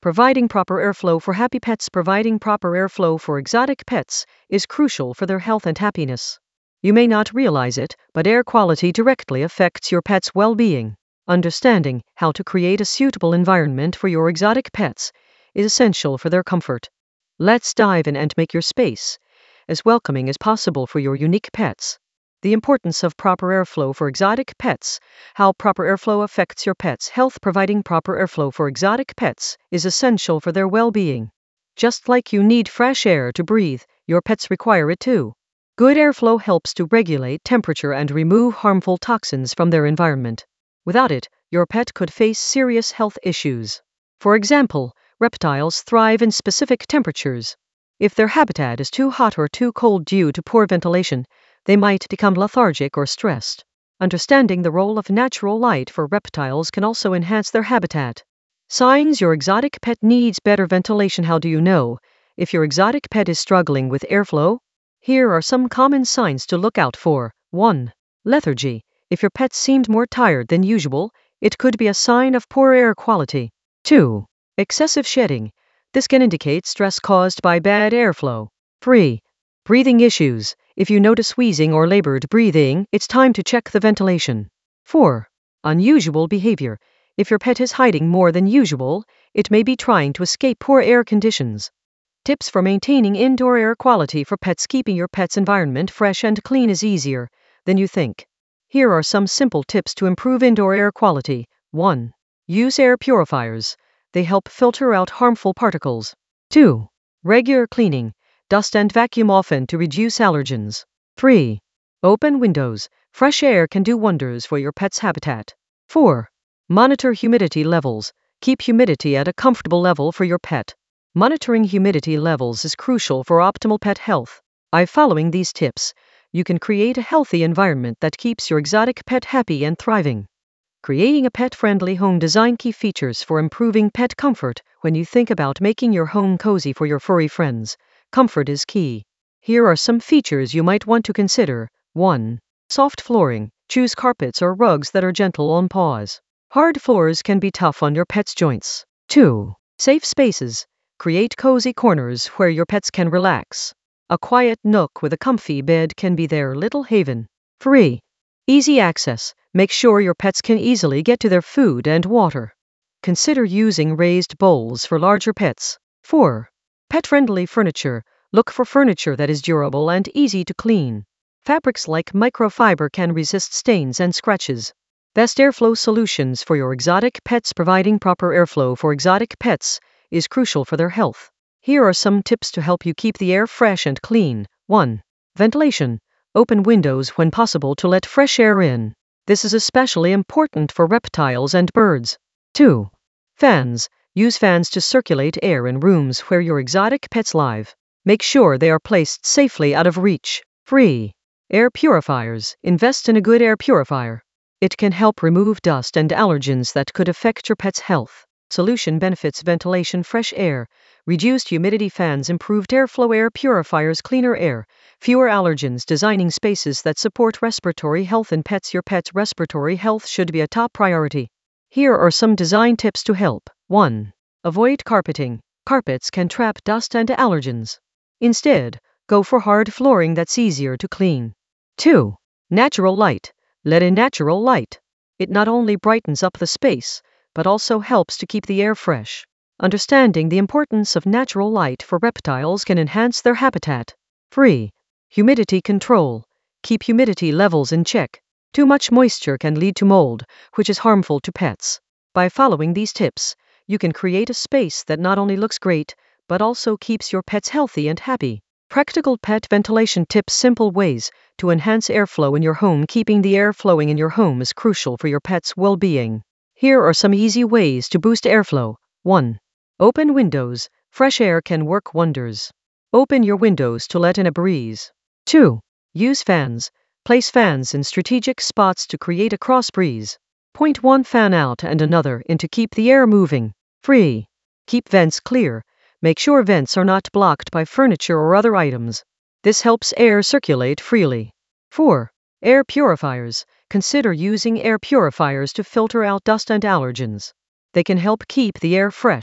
Providing proper airflow for happy pets. Providing proper airflow for exotic pets is crucial for their health and happiness. You may not realize it, but air quality directly affects your pet's well-being. Understanding how to create a suitable environment for your exotic pets is essential for their comfort. Let's dive in and make your space as welcoming as possible for your unique pets. The importance of proper airflow for exotic pets. How proper airflow affects your pet's health. Providing proper airflow for exotic pets is essential for their well-being. Just like you need fresh air to breathe, your pets require it too. Good airflow helps to regulate temperature and remove harmful toxins from their environment. Without it, your pet could face serious health issues. For example, reptiles thrive in specific temperatures. If their habitat is too hot or too cold due to poor ventilation, they might become lethargic or stressed. Understanding the role of natural light for reptiles can also enhance their habitat. Signs your exotic pet needs better ventilation. How do you know if your exotic pet is struggling with airflow? Here are some common signs to look out for. 1. Lethargy. If your pet seemed more tired than usual, it could be a sign of poor air quality. 2. Excessive shedding. This can indicate stress caused by bad airflow. 3. Breathing issues. If you notice wheezing or labored breathing, it's time to check the ventilation. 4. Unusual behavior. If your pet is hiding more than usual, it may be trying to escape poor air conditions. Tips for maintaining indoor air quality for pets. Keeping your pet's environment fresh and clean is easier than you think. Here are some simple tips to improve indoor air quality. 1. Use air purifiers. They help filter out harmful particles. 2. Regular cleaning. Dust and vacuum often to reduce allergens. 3. Open windows. Fresh air can do wonders for your pet's habitat. 4. Monitor humidity levels. Keep humidity at a comfortable level for your pet. Monitoring humidity levels is crucial for optimal pet health. By following these tips, you can create a healthy environment that keeps your exotic pet happy and thriving. Creating a pet-friendly home design. Key features for improving pet comfort. When you think about making your home cozy for your furry friends, comfort is key. Here are some features you might want to consider. 1. Soft flooring. Choose carpets or rugs that are gentle on paws. Hard floors can be tough on your pet's joints. 2. Safe spaces. Create cozy corners where your pets can relax. A quiet nook with a comfy bed can be their little haven. 3. Easy access. Make sure your pets can easily get to their food and water. Consider using raised bowls for larger pets. 4. Pet-friendly furniture. Look for furniture that is durable and easy to clean. Fabrics like microfiber can resist stains and scratches. Best airflow solutions for your exotic pets. Providing proper airflow for exotic pets is crucial for their health. Here are some tips to help you keep the air fresh and clean. 1. Ventilation. Open windows when possible to let fresh air in. This is especially important for reptiles and birds. 2. Fans. Use fans to circulate air in rooms where your exotic pets live. Make sure they are placed safely out of reach. 3. Air purifiers. Invest in a good air purifier. It can help remove dust and allergens that could affect your pet's health. Solution benefits. Ventilation. Fresh air. Reduced humidity. Fans. Improved airflow. Air purifiers. Cleaner air. Fewer allergens. Designing spaces that support respiratory health in pets. Your pet's respiratory health should be a top priority. Here are some design tips to help. 1. Avoid carpeting. Carpets can trap dust and allergens. Instead, go for hard flooring that's easier to clean. 2. Natural light. Let in natural light. It not only brightens up the space, but also helps to keep the air fresh. Understanding the importance of natural light for reptiles can enhance their habitat. 3. Humidity control. Keep humidity levels in check. Too much moisture can lead to mold, which is harmful to pets. By following these tips, you can create a space that not only looks great, but also keeps your pets healthy and happy. Practical pet ventilation tips. Simple ways to enhance airflow in your home. Keeping the air flowing in your home is crucial for your pet's well-being. Here are some easy ways to boost airflow. 1. Open windows. Fresh air can work wonders. Open your windows to let in a breeze. 2. Use fans. Place fans in strategic spots to create a cross breeze. Point one fan out and another in to keep the air moving. 3. Keep vents clear. Make sure vents are not blocked by furniture or other items. This helps air circulate freely. 4. Air purifiers. Consider using air purifiers to filter out dust and allergens. They can help keep the air fresh.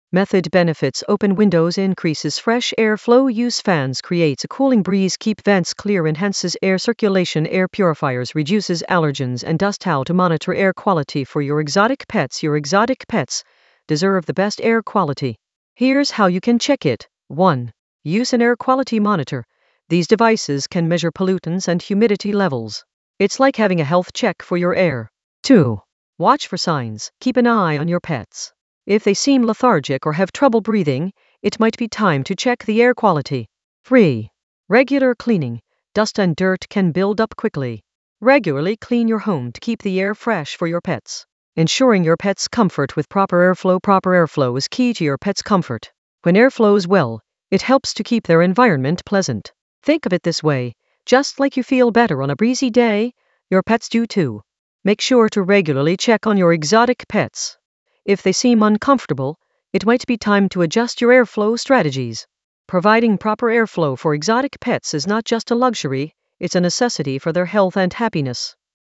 Method benefits: open windows increases fresh air flow, use fans creates a cooling breeze, keep vents clear, enhances air circulation, air purifiers reduces allergens and dust. How to monitor air quality for your exotic pets. Your exotic pets deserve the best air quality. Here's how you can check it. 1. Use an air quality monitor. These devices can measure pollutants and humidity levels. It's like having a health check for your air. 2. Watch for signs. Keep an eye on your pets. If they seem lethargic or have trouble breathing, it might be time to check the air quality. 3. Regular cleaning. Dust and dirt can build up quickly. Regularly clean your home to keep the air fresh for your pets. Ensuring your pet's comfort with proper airflow. Proper airflow is key to your pet's comfort. When air flows well, it helps to keep their environment pleasant. Think of it this way: just like you feel better on a breezy day, your pets do too. Make sure to regularly check on your exotic pets. If they seem uncomfortable, it might be time to adjust your airflow strategies. Providing proper airflow for exotic pets is not just a luxury, it's a necessity for their health and happiness.